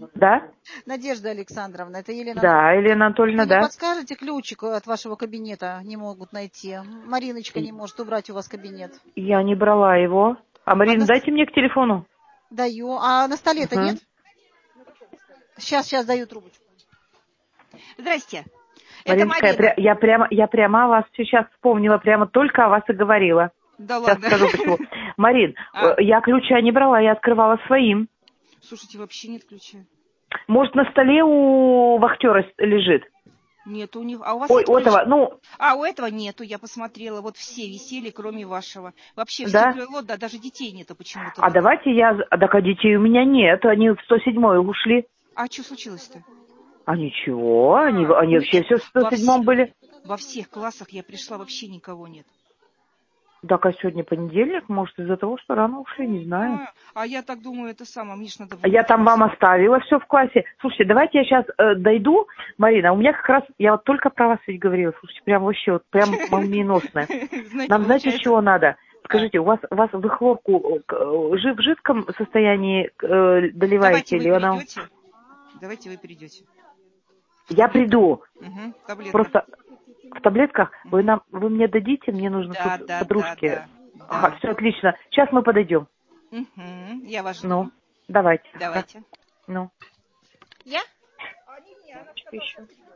Да? Надежда Александровна, это Елена. Да, Елена Анатольевна, Вы да. не подскажете ключик от вашего кабинета? Не могут найти. Мариночка не может убрать у вас кабинет. Я не брала его. А Марина, дайте мне к телефону. Даю. А на столе-то нет? Сейчас даю трубочку. Здрасте. Мариночка, это Марина. я прямо о вас сейчас вспомнила, прямо только о вас и говорила. Да сейчас ладно. скажу почему. Марин, я ключа не брала, я открывала своим. Слушайте, вообще нет ключа. Может, на столе у вахтера лежит? Нет, у них. А у вас Ой, есть у ключ? этого, У этого нету, я посмотрела. Вот все висели, кроме вашего. Вообще все да? крыло, да, даже детей нету почему-то. А давайте так, а детей у меня нет, они в 107-й ушли. А что случилось-то? А ничего, они вообще все в 107-м были. Во всех классах я пришла, вообще никого нет. Так, а сегодня понедельник, может, из-за того, что рано ушли, не знаю. А я так думаю, это самое, мне ж надо... Я там вам оставила все в классе. Слушайте, давайте я сейчас дойду, Марина, у меня как раз, я вот только про вас ведь говорила, слушайте, прям вообще, вот прям молниеносная. Нам, знаете, чего надо? Скажите, у вас вы хлорку в жидком состоянии доливаете? Давайте вы придете. Я приду. Просто в таблетках вы мне дадите, мне нужно тут подружки. Ага, все отлично. Сейчас мы подойдем. Я вас жду. Ну, давайте. Давайте. Ну. Я? Еще.